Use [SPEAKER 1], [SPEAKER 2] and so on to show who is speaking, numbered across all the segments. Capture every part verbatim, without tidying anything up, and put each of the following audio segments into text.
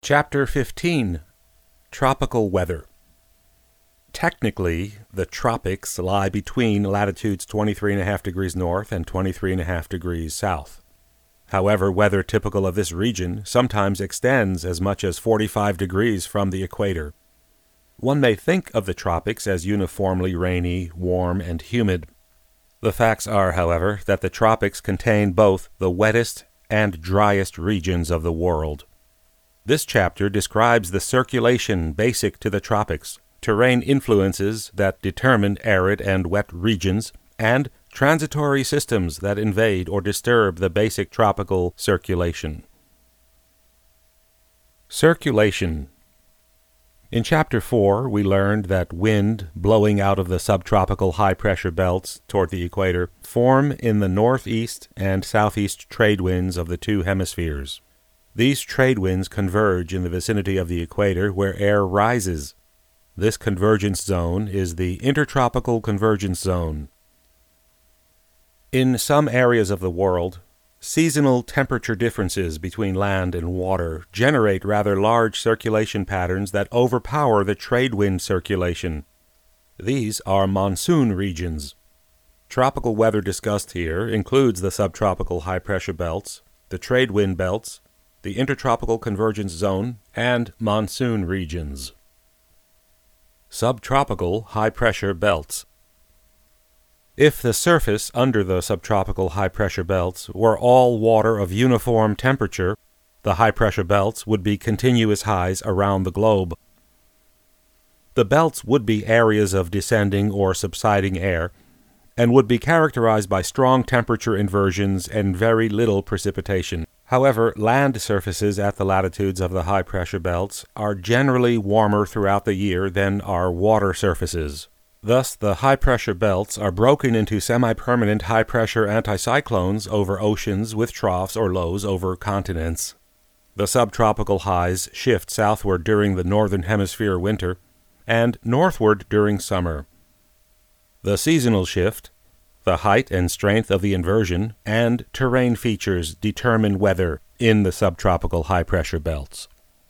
[SPEAKER 1] Chapter fifteen. Tropical Weather. Technically, the tropics lie between latitudes twenty-three point five degrees north and twenty-three point five degrees south. However, weather typical of this region sometimes extends as much as forty-five degrees from the equator. One may think of the tropics as uniformly rainy, warm, and humid. The facts are, however, that the tropics contain both the wettest and driest regions of the world. This chapter describes the circulation basic to the tropics, terrain influences that determine arid and wet regions, and transitory systems that invade or disturb the basic tropical circulation. Circulation. In Chapter four, we learned that wind blowing out of the subtropical high-pressure belts toward the equator form in the northeast and southeast trade winds of the two hemispheres. These trade winds converge in the vicinity of the equator where air rises. This convergence zone is the intertropical convergence zone. In some areas of the world, seasonal temperature differences between land and water generate rather large circulation patterns that overpower the trade wind circulation. These are monsoon regions. Tropical weather discussed here includes the subtropical high-pressure belts, the trade wind belts, the intertropical convergence zone, and monsoon regions. Subtropical high-pressure belts. If the surface under the subtropical high-pressure belts were all water of uniform temperature, the high-pressure belts would be continuous highs around the globe. The belts would be areas of descending or subsiding air, and would be characterized by strong temperature inversions and very little precipitation. However, land surfaces at the latitudes of the high-pressure belts are generally warmer throughout the year than are water surfaces. Thus, the high-pressure belts are broken into semi-permanent high-pressure anticyclones over oceans with troughs or lows over continents. The subtropical highs shift southward during the northern hemisphere winter and northward during summer. The seasonal shift, the height and strength of the inversion, and terrain features determine weather in the subtropical high-pressure belts.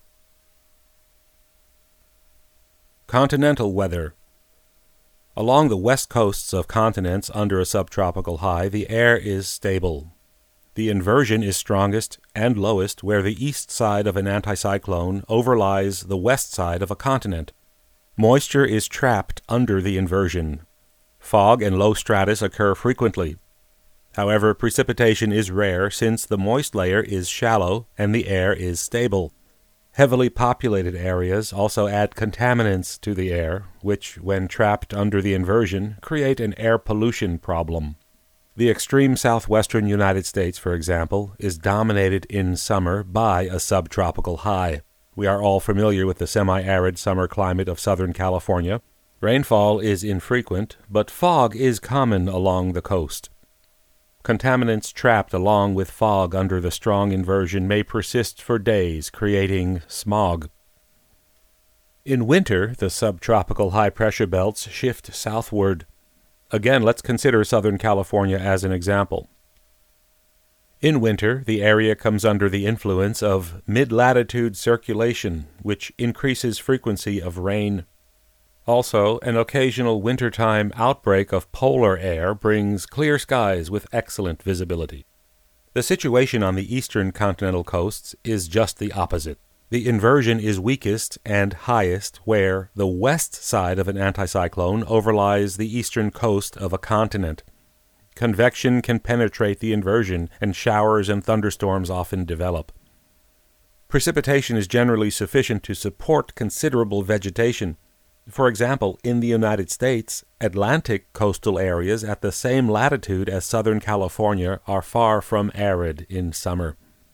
[SPEAKER 1] Continental weather. Along the west coasts of continents under a subtropical high, the air is stable. The inversion is strongest and lowest where the east side of an anticyclone overlies the west side of a continent. Moisture is trapped under the inversion. Fog and low stratus occur frequently. However, precipitation is rare since the moist layer is shallow and the air is stable. Heavily populated areas also add contaminants to the air, which, when trapped under the inversion, create an air pollution problem. The extreme southwestern United States, for example, is dominated in summer by a subtropical high. We are all familiar with the semi-arid summer climate of Southern California. Rainfall is infrequent, but fog is common along the coast. Contaminants trapped along with fog under the strong inversion may persist for days, creating smog. In winter, the subtropical high-pressure belts shift southward. Again, let's consider Southern California as an example. In winter, the area comes under the influence of mid-latitude circulation, which increases frequency of rain. Also, an occasional wintertime outbreak of polar air brings clear skies with excellent visibility. The situation on the eastern continental coasts is just the opposite. The inversion is weakest and highest where the west side of an anticyclone overlies the eastern coast of a continent. Convection can penetrate the inversion, and showers and thunderstorms often develop. Precipitation is generally sufficient to support considerable vegetation. For example, in the United States, Atlantic coastal areas at the same latitude as Southern California are far from arid in summer.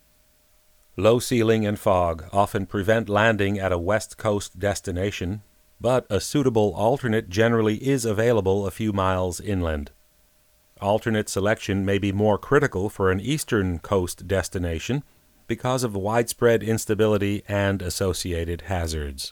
[SPEAKER 1] Low ceiling and fog often prevent landing at a west coast destination, but a suitable alternate generally is available a few miles inland. Alternate selection may be more critical for an eastern coast destination because of widespread instability and associated hazards.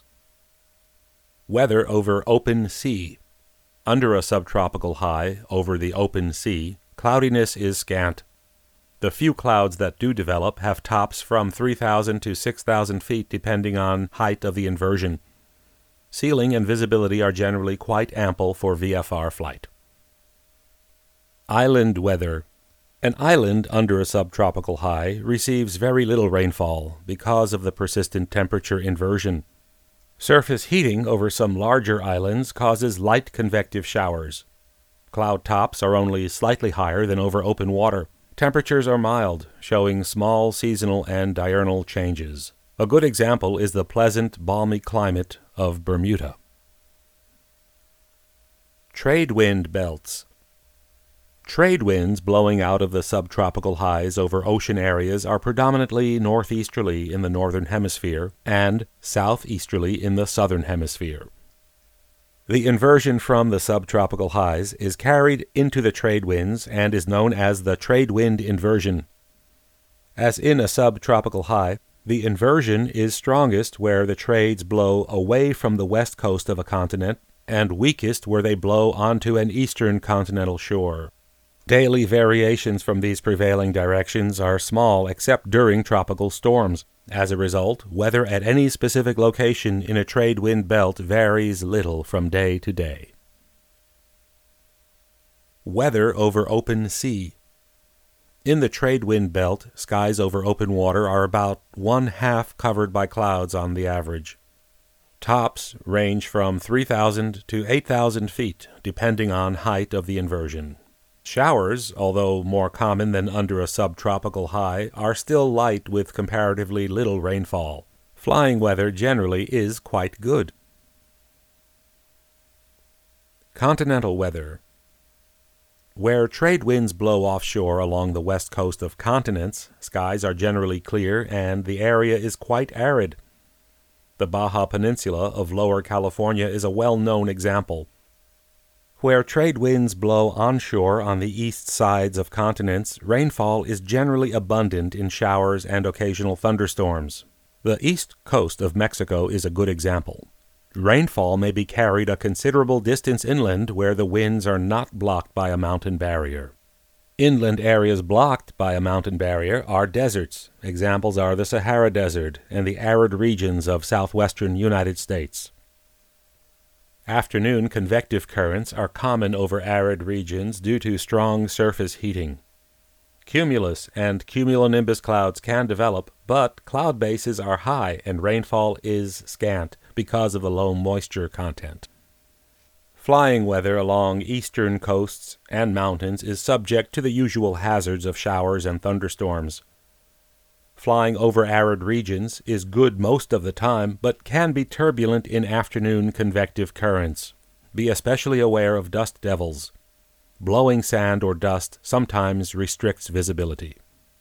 [SPEAKER 1] Weather over open sea. Under a subtropical high over the open sea, cloudiness is scant. The few clouds that do develop have tops from three thousand to six thousand feet depending on height of the inversion. Ceiling and visibility are generally quite ample for V F R flight. Island weather. An island under a subtropical high receives very little rainfall because of the persistent temperature inversion. Surface heating over some larger islands causes light convective showers. Cloud tops are only slightly higher than over open water. Temperatures are mild, showing small seasonal and diurnal changes. A good example is the pleasant, balmy climate of Bermuda. Trade wind belts. Trade winds blowing out of the subtropical highs over ocean areas are predominantly northeasterly in the northern hemisphere and southeasterly in the southern hemisphere. The inversion from the subtropical highs is carried into the trade winds and is known as the trade wind inversion. As in a subtropical high, the inversion is strongest where the trades blow away from the west coast of a continent and weakest where they blow onto an eastern continental shore. Daily variations from these prevailing directions are small except during tropical storms. As a result, weather at any specific location in a trade wind belt varies little from day to day. Weather over open sea. In the trade wind belt, skies over open water are about one half covered by clouds on the average. Tops range from three thousand to eight thousand feet, depending on height of the inversion. Showers, although more common than under a subtropical high, are still light with comparatively little rainfall. Flying weather generally is quite good. Continental weather. Where trade winds blow offshore along the west coast of continents, skies are generally clear and the area is quite arid. The Baja Peninsula of Lower California is a well-known example. Where trade winds blow onshore on the east sides of continents, rainfall is generally abundant in showers and occasional thunderstorms. The east coast of Mexico is a good example. Rainfall may be carried a considerable distance inland where the winds are not blocked by a mountain barrier. Inland areas blocked by a mountain barrier are deserts. Examples are the Sahara Desert and the arid regions of southwestern United States. Afternoon convective currents are common over arid regions due to strong surface heating. Cumulus and cumulonimbus clouds can develop, but cloud bases are high and rainfall is scant because of the low moisture content. Flying weather along eastern coasts and mountains is subject to the usual hazards of showers and thunderstorms. Flying over arid regions is good most of the time, but can be turbulent in afternoon convective currents. Be especially aware of dust devils. Blowing sand or dust sometimes restricts visibility.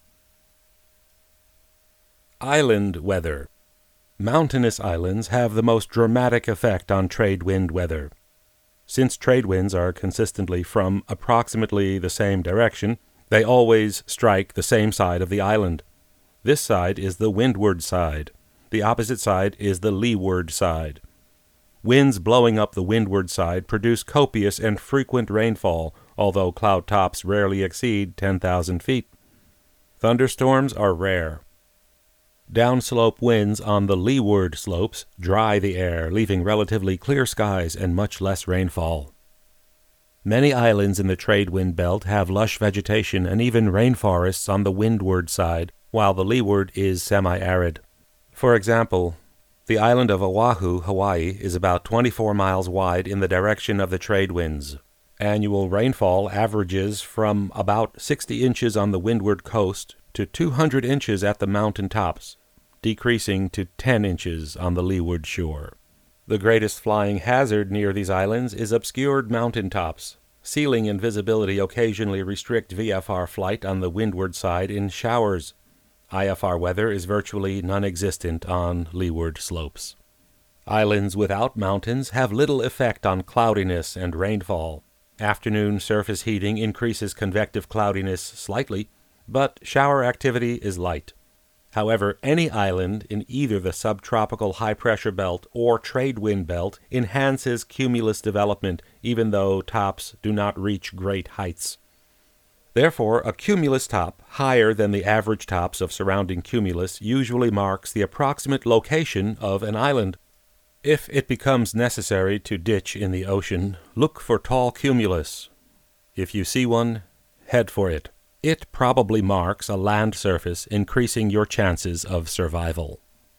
[SPEAKER 1] Island weather. Mountainous islands have the most dramatic effect on trade wind weather. Since trade winds are consistently from approximately the same direction, they always strike the same side of the island. This side is the windward side. The opposite side is the leeward side. Winds blowing up the windward side produce copious and frequent rainfall, although cloud tops rarely exceed ten thousand feet. Thunderstorms are rare. Downslope winds on the leeward slopes dry the air, leaving relatively clear skies and much less rainfall. Many islands in the trade wind belt have lush vegetation and even rainforests on the windward side, while the leeward is semi-arid. For example, the island of Oahu, Hawaii, is about twenty-four miles wide in the direction of the trade winds. Annual rainfall averages from about sixty inches on the windward coast to two hundred inches at the mountain tops, decreasing to ten inches on the leeward shore. The greatest flying hazard near these islands is obscured mountain tops. Ceiling and visibility occasionally restrict V F R flight on the windward side in showers. I F R weather is virtually non-existent on leeward slopes. Islands without mountains have little effect on cloudiness and rainfall. Afternoon surface heating increases convective cloudiness slightly, but shower activity is light. However, any island in either the subtropical high-pressure belt or trade wind belt enhances cumulus development, even though tops do not reach great heights. Therefore, a cumulus top higher than the average tops of surrounding cumulus usually marks the approximate location of an island. If it becomes necessary to ditch in the ocean, look for tall cumulus. If you see one, head for it. It probably marks a land surface, increasing your chances of survival.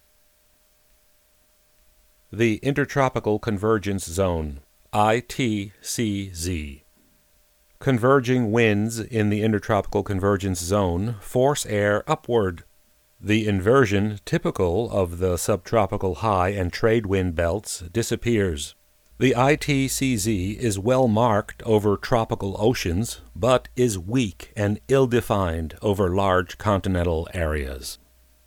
[SPEAKER 1] The Intertropical Convergence Zone, I T C Z. Converging winds in the Intertropical Convergence Zone force air upward. The inversion typical of the subtropical high and trade wind belts disappears. The I T C Z is well marked over tropical oceans, but is weak and ill-defined over large continental areas.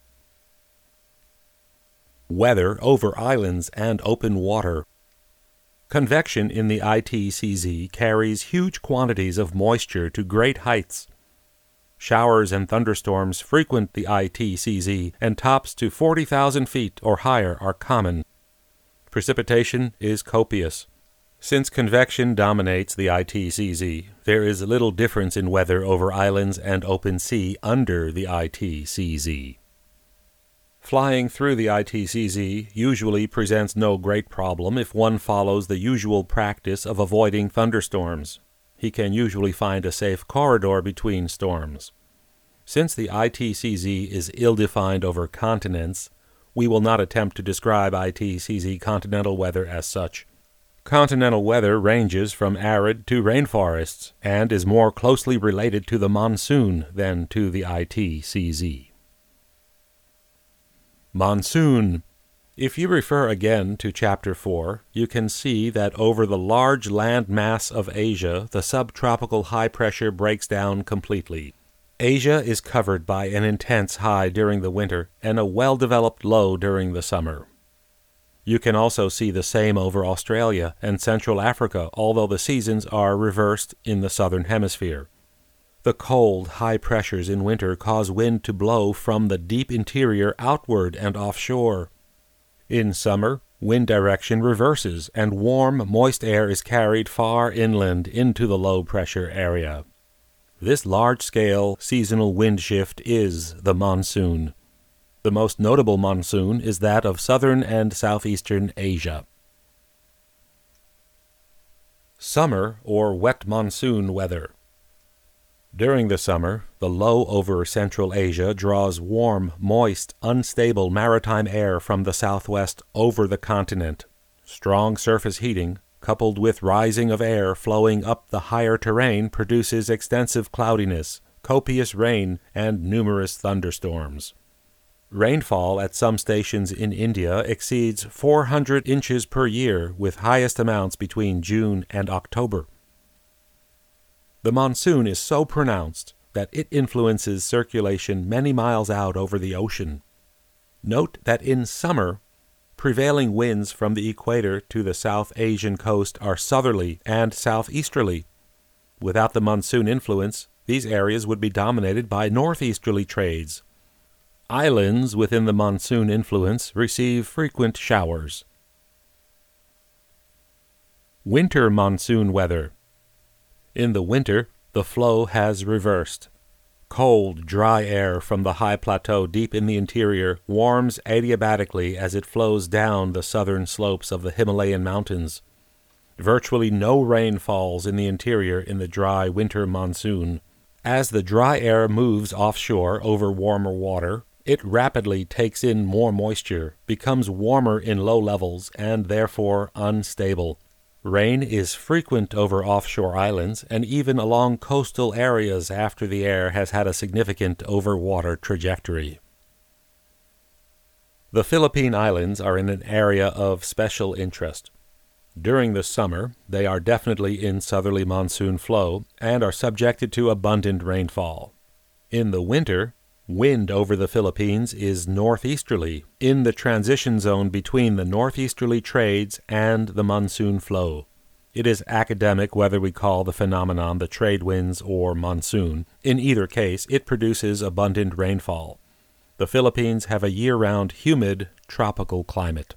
[SPEAKER 1] Weather over islands and open water. Convection in the I T C Z carries huge quantities of moisture to great heights. Showers and thunderstorms frequent the I T C Z, and tops to forty thousand feet or higher are common. Precipitation is copious. Since convection dominates the I T C Z, there is little difference in weather over islands and open sea under the I T C Z. Flying through the I T C Z usually presents no great problem if one follows the usual practice of avoiding thunderstorms. He can usually find a safe corridor between storms. Since the I T C Z is ill-defined over continents, we will not attempt to describe I T C Z continental weather as such. Continental weather ranges from arid to rainforests and is more closely related to the monsoon than to the I T C Z. Monsoon. If you refer again to Chapter four, you can see that over the large land mass of Asia, the subtropical high pressure breaks down completely. Asia is covered by an intense high during the winter and a well-developed low during the summer. You can also see the same over Australia and Central Africa, although the seasons are reversed in the southern hemisphere. The cold, high pressures in winter cause wind to blow from the deep interior outward and offshore. In summer, wind direction reverses, and warm, moist air is carried far inland into the low-pressure area. This large-scale, seasonal wind shift is the monsoon. The most notable monsoon is that of southern and southeastern Asia. Summer or wet monsoon weather. During the summer, the low over Central Asia draws warm, moist, unstable maritime air from the southwest over the continent. Strong surface heating, coupled with rising of air flowing up the higher terrain, produces extensive cloudiness, copious rain, and numerous thunderstorms. Rainfall at some stations in India exceeds four hundred inches per year, with highest amounts between June and October. The monsoon is so pronounced that it influences circulation many miles out over the ocean. Note that in summer, prevailing winds from the equator to the South Asian coast are southerly and southeasterly. Without the monsoon influence, these areas would be dominated by northeasterly trades. Islands within the monsoon influence receive frequent showers. Winter monsoon weather. In the winter, the flow has reversed. Cold, dry air from the high plateau deep in the interior warms adiabatically as it flows down the southern slopes of the Himalayan mountains. Virtually no rain falls in the interior in the dry winter monsoon. As the dry air moves offshore over warmer water, it rapidly takes in more moisture, becomes warmer in low levels, and therefore unstable. Rain is frequent over offshore islands and even along coastal areas after the air has had a significant over-water trajectory. The Philippine Islands are in an area of special interest. During the summer, they are definitely in southerly monsoon flow and are subjected to abundant rainfall. In the winter, wind over the Philippines is northeasterly, in the transition zone between the northeasterly trades and the monsoon flow. It is academic whether we call the phenomenon the trade winds or monsoon. In either case, it produces abundant rainfall. The Philippines have a year-round humid, tropical climate.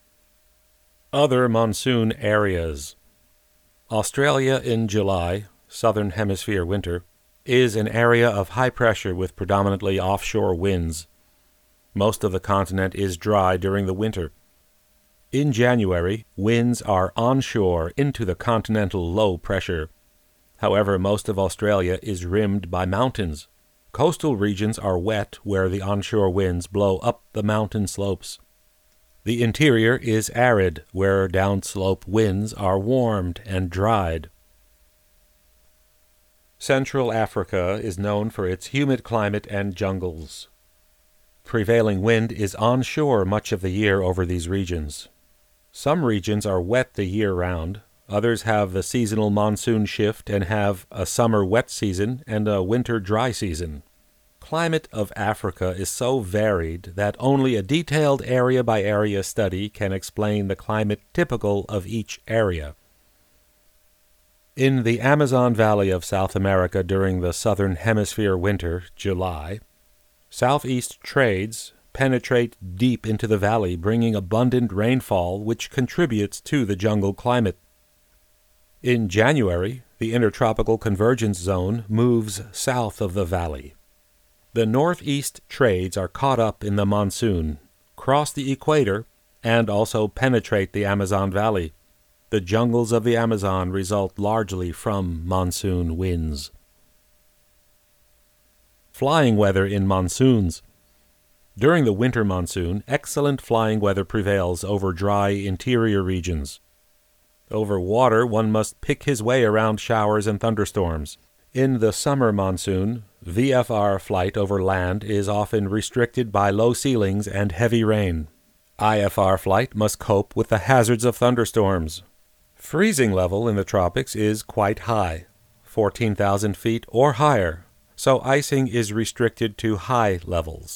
[SPEAKER 1] Other monsoon areas. Australia in July, southern hemisphere winter, is an area of high pressure with predominantly offshore winds. Most of the continent is dry during the winter. In January, winds are onshore into the continental low pressure. However, most of Australia is rimmed by mountains. Coastal regions are wet where the onshore winds blow up the mountain slopes. The interior is arid where downslope winds are warmed and dried. Central Africa is known for its humid climate and jungles. Prevailing wind is onshore much of the year over these regions. Some regions are wet the year round. Others have the seasonal monsoon shift and have a summer wet season and a winter dry season. Climate of Africa is so varied that only a detailed area-by-area study can explain the climate typical of each area. In the Amazon Valley of South America during the Southern Hemisphere winter, July, southeast trades penetrate deep into the valley, bringing abundant rainfall which contributes to the jungle climate. In January, the Intertropical Convergence Zone moves south of the valley. The northeast trades are caught up in the monsoon, cross the equator, and also penetrate the Amazon Valley. The jungles of the Amazon result largely from monsoon winds. Flying weather in monsoons. During the winter monsoon, excellent flying weather prevails over dry interior regions. Over water, one must pick his way around showers and thunderstorms. In the summer monsoon, V F R flight over land is often restricted by low ceilings and heavy rain. I F R flight must cope with the hazards of thunderstorms. Freezing level in the tropics is quite high, fourteen thousand feet or higher, so icing is restricted to high levels.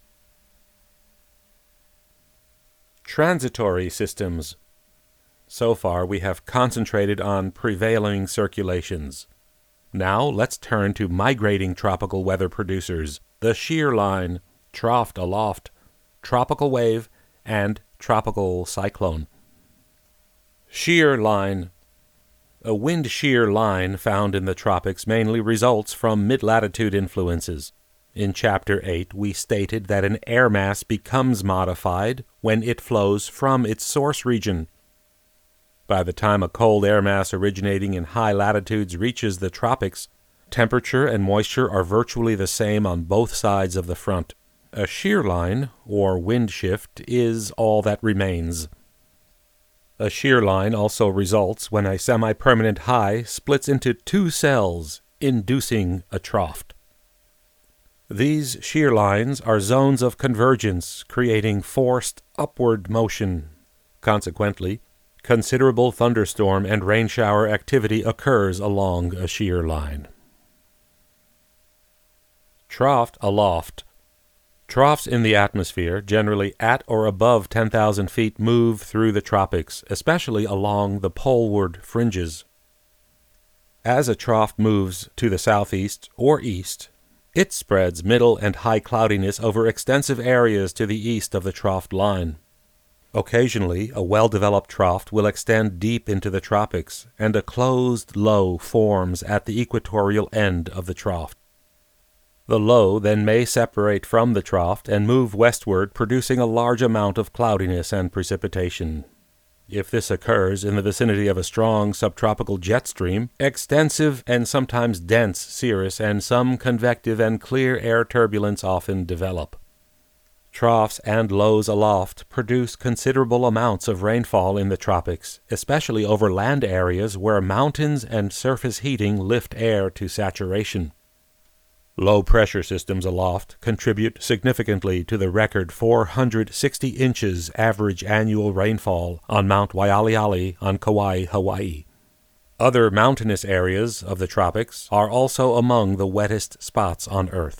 [SPEAKER 1] Transitory systems. So far we have concentrated on prevailing circulations. Now let's turn to migrating tropical weather producers, the shear line, trough aloft, tropical wave, and tropical cyclone. Shear line. A wind shear line found in the tropics mainly results from mid-latitude influences. In Chapter eight, we stated that an air mass becomes modified when it flows from its source region. By the time a cold air mass originating in high latitudes reaches the tropics, temperature and moisture are virtually the same on both sides of the front. A shear line, or wind shift, is all that remains. A shear line also results when a semi-permanent high splits into two cells, inducing a trough. These shear lines are zones of convergence, creating forced upward motion. Consequently, considerable thunderstorm and rain shower activity occurs along a shear line. Trough aloft. Troughs in the atmosphere, generally at or above ten thousand feet, move through the tropics, especially along the poleward fringes. As a trough moves to the southeast or east, it spreads middle and high cloudiness over extensive areas to the east of the trough line. Occasionally, a well-developed trough will extend deep into the tropics, and a closed low forms at the equatorial end of the trough. The low then may separate from the trough and move westward, producing a large amount of cloudiness and precipitation. If this occurs in the vicinity of a strong subtropical jet stream, extensive and sometimes dense cirrus and some convective and clear air turbulence often develop. Troughs and lows aloft produce considerable amounts of rainfall in the tropics, especially over land areas where mountains and surface heating lift air to saturation. Low-pressure systems aloft contribute significantly to the record four hundred sixty inches average annual rainfall on Mount Waialeale on Kauai, Hawaii. Other mountainous areas of the tropics are also among the wettest spots on Earth.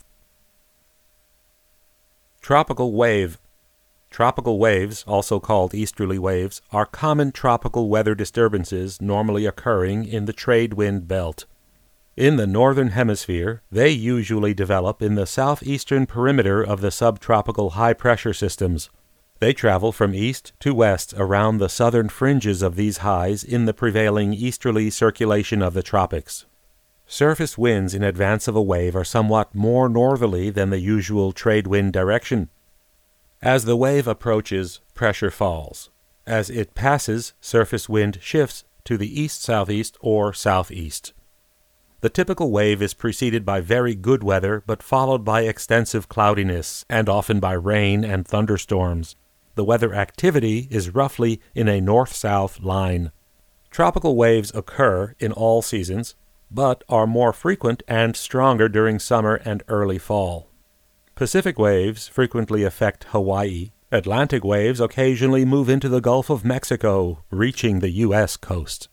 [SPEAKER 1] Tropical wave. Tropical waves, also called easterly waves, are common tropical weather disturbances normally occurring in the trade wind belt. In the northern hemisphere, they usually develop in the southeastern perimeter of the subtropical high-pressure systems. They travel from east to west around the southern fringes of these highs in the prevailing easterly circulation of the tropics. Surface winds in advance of a wave are somewhat more northerly than the usual trade wind direction. As the wave approaches, pressure falls. As it passes, surface wind shifts to the east-southeast or southeast. The typical wave is preceded by very good weather, but followed by extensive cloudiness, and often by rain and thunderstorms. The weather activity is roughly in a north-south line. Tropical waves occur in all seasons, but are more frequent and stronger during summer and early fall. Pacific waves frequently affect Hawaii. Atlantic waves occasionally move into the Gulf of Mexico, reaching the U S coast.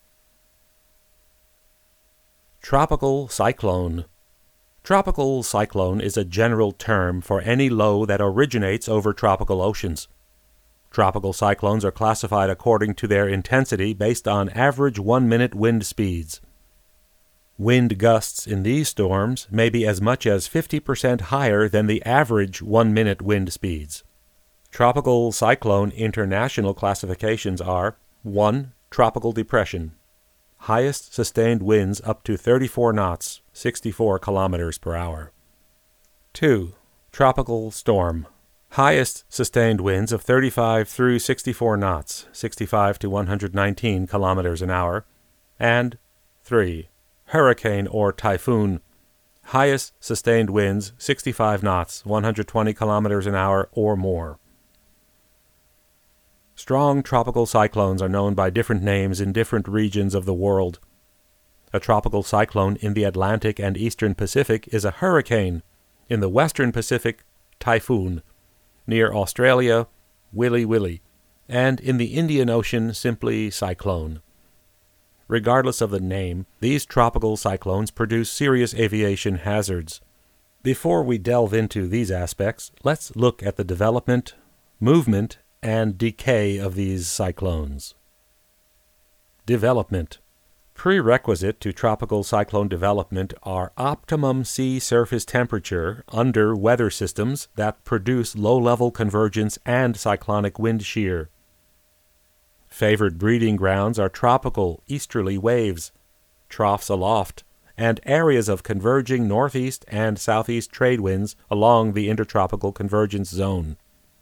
[SPEAKER 1] Tropical cyclone. Tropical cyclone is a general term for any low that originates over tropical oceans. Tropical cyclones are classified according to their intensity based on average one-minute wind speeds. Wind gusts in these storms may be as much as fifty percent higher than the average one-minute wind speeds. Tropical cyclone international classifications are one. Tropical depression. Highest sustained winds up to thirty-four knots, sixty-four kilometers per hour. two. Tropical storm. Highest sustained winds of thirty-five through sixty-four knots, sixty-five to one hundred nineteen kilometers an hour. And three. Hurricane or typhoon. Highest sustained winds sixty-five knots, one hundred twenty kilometers an hour or more. Strong tropical cyclones are known by different names in different regions of the world. A tropical cyclone in the Atlantic and Eastern Pacific is a hurricane. In the Western Pacific, typhoon. Near Australia, Willy Willy. And in the Indian Ocean, simply cyclone. Regardless of the name, these tropical cyclones produce serious aviation hazards. Before we delve into these aspects, let's look at the development, movement, and decay of these cyclones. Development. Prerequisite to tropical cyclone development are optimum sea surface temperature under weather systems that produce low-level convergence and cyclonic wind shear. Favored breeding grounds are tropical easterly waves, troughs aloft, and areas of converging northeast and southeast trade winds along the intertropical convergence zone.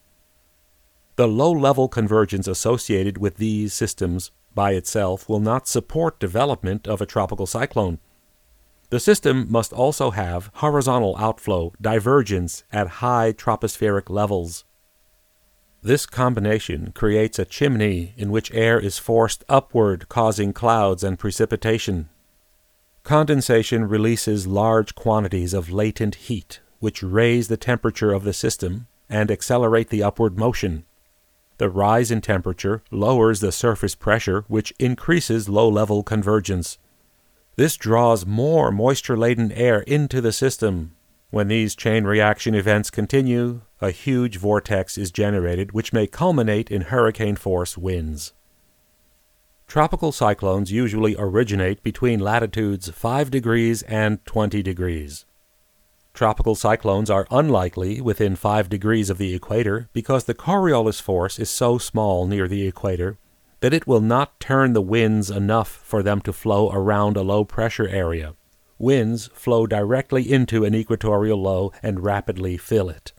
[SPEAKER 1] The low-level convergence associated with these systems by itself will not support development of a tropical cyclone. The system must also have horizontal outflow divergence at high tropospheric levels. This combination creates a chimney in which air is forced upward, causing clouds and precipitation. Condensation releases large quantities of latent heat, which raise the temperature of the system and accelerate the upward motion. The rise in temperature lowers the surface pressure, which increases low-level convergence. This draws more moisture-laden air into the system. When these chain reaction events continue, a huge vortex is generated which may culminate in hurricane-force winds. Tropical cyclones usually originate between latitudes five degrees and twenty degrees. Tropical cyclones are unlikely within five degrees of the equator because the Coriolis force is so small near the equator that it will not turn the winds enough for them to flow around a low-pressure area. Winds flow directly into an equatorial low and rapidly fill it.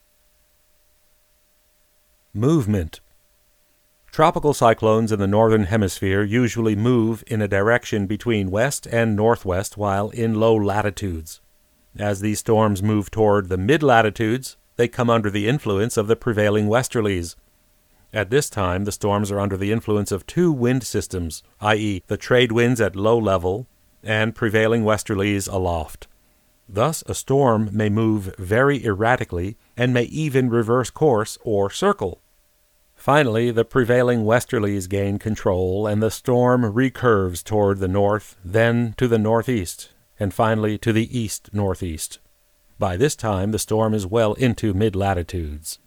[SPEAKER 1] Movement. Tropical cyclones in the northern hemisphere usually move in a direction between west and northwest while in low latitudes. As these storms move toward the mid-latitudes, they come under the influence of the prevailing westerlies. At this time, the storms are under the influence of two wind systems, that is, the trade winds at low level and prevailing westerlies aloft. Thus, a storm may move very erratically and may even reverse course or circle. Finally, the prevailing westerlies gain control and the storm recurves toward the north, then to the northeast, and finally to the east-northeast. By this time, the storm is well into mid-latitudes.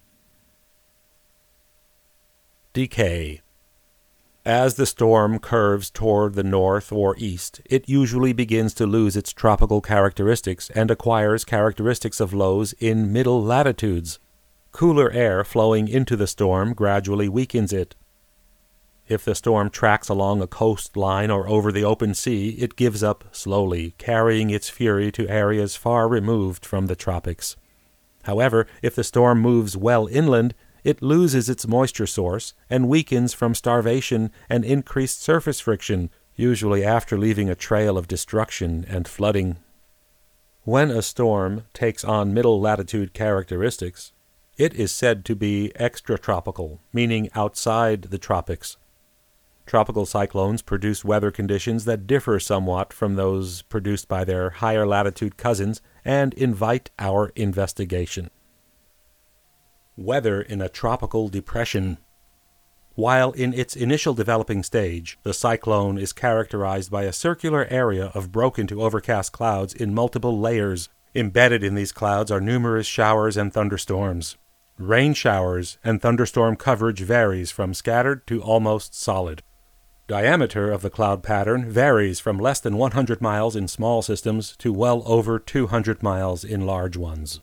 [SPEAKER 1] Decay. As the storm curves toward the north or east, it usually begins to lose its tropical characteristics and acquires characteristics of lows in middle latitudes. Cooler air flowing into the storm gradually weakens it. If the storm tracks along a coastline or over the open sea, it gives up slowly, carrying its fury to areas far removed from the tropics. However, if the storm moves well inland, it loses its moisture source and weakens from starvation and increased surface friction, usually after leaving a trail of destruction and flooding. When a storm takes on middle latitude characteristics, it is said to be extratropical, meaning outside the tropics. Tropical cyclones produce weather conditions that differ somewhat from those produced by their higher latitude cousins and invite our investigation. Weather in a tropical depression. While in its initial developing stage, the cyclone is characterized by a circular area of broken to overcast clouds in multiple layers. Embedded in these clouds are numerous showers and thunderstorms. Rain showers and thunderstorm coverage varies from scattered to almost solid. Diameter of the cloud pattern varies from less than one hundred miles in small systems to well over two hundred miles in large ones.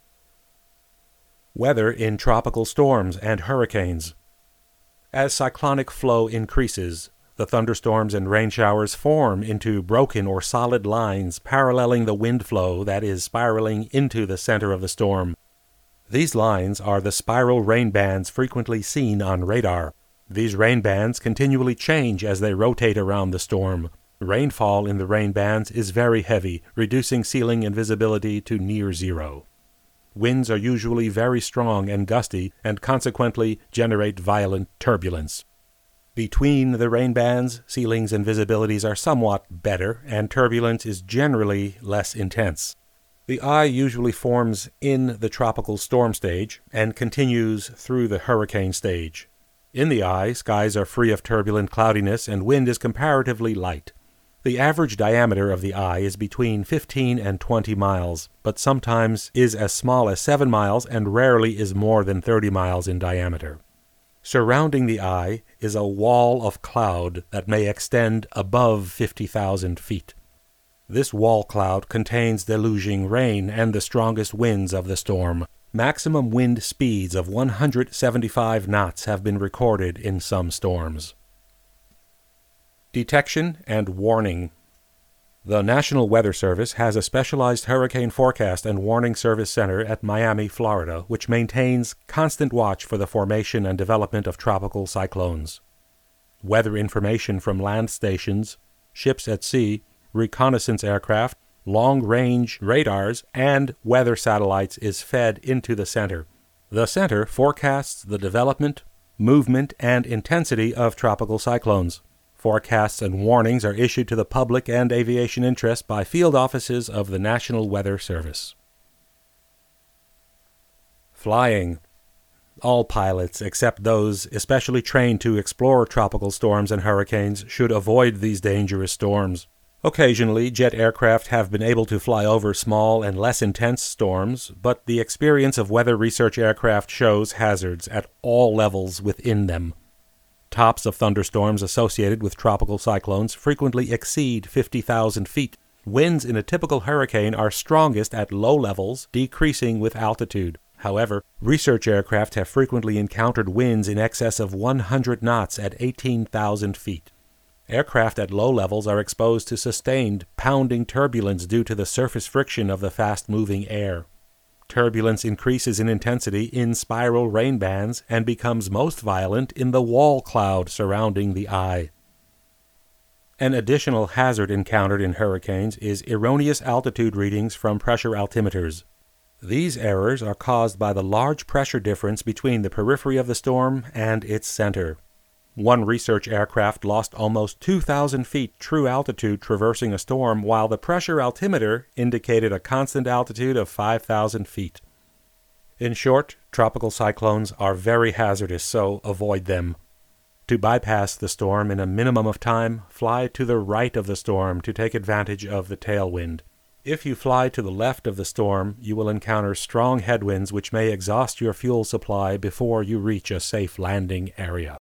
[SPEAKER 1] Weather in tropical storms and hurricanes. As cyclonic flow increases, the thunderstorms and rain showers form into broken or solid lines paralleling the wind flow that is spiraling into the center of the storm. These lines are the spiral rain bands frequently seen on radar. These rain bands continually change as they rotate around the storm. Rainfall in the rain bands is very heavy, reducing ceiling and visibility to near zero. Winds are usually very strong and gusty, and consequently generate violent turbulence. Between the rain bands, ceilings and visibilities are somewhat better, and turbulence is generally less intense. The eye usually forms in the tropical storm stage and continues through the hurricane stage. In the eye, skies are free of turbulent cloudiness and wind is comparatively light. The average diameter of the eye is between fifteen and twenty miles, but sometimes is as small as seven miles and rarely is more than thirty miles in diameter. Surrounding the eye is a wall of cloud that may extend above fifty thousand feet. This wall cloud contains deluging rain and the strongest winds of the storm. Maximum wind speeds of one hundred seventy-five knots have been recorded in some storms. Detection and warning. The National Weather Service has a specialized hurricane forecast and warning service center at Miami, Florida, which maintains constant watch for the formation and development of tropical cyclones. Weather information from land stations, ships at sea, reconnaissance aircraft, long-range radars, and weather satellites is fed into the center. The center forecasts the development, movement, and intensity of tropical cyclones. Forecasts and warnings are issued to the public and aviation interest by field offices of the National Weather Service. Flying. All pilots, except those especially trained to explore tropical storms and hurricanes, should avoid these dangerous storms. Occasionally, jet aircraft have been able to fly over small and less intense storms, but the experience of weather research aircraft shows hazards at all levels within them. Tops of thunderstorms associated with tropical cyclones frequently exceed fifty thousand feet. Winds in a typical hurricane are strongest at low levels, decreasing with altitude. However, research aircraft have frequently encountered winds in excess of one hundred knots at eighteen thousand feet. Aircraft at low levels are exposed to sustained, pounding turbulence due to the surface friction of the fast-moving air. Turbulence increases in intensity in spiral rain bands and becomes most violent in the wall cloud surrounding the eye. An additional hazard encountered in hurricanes is erroneous altitude readings from pressure altimeters. These errors are caused by the large pressure difference between the periphery of the storm and its center. One research aircraft lost almost two thousand feet true altitude traversing a storm, while the pressure altimeter indicated a constant altitude of five thousand feet. In short, tropical cyclones are very hazardous, so avoid them. To bypass the storm in a minimum of time, fly to the right of the storm to take advantage of the tailwind. If you fly to the left of the storm, you will encounter strong headwinds which may exhaust your fuel supply before you reach a safe landing area.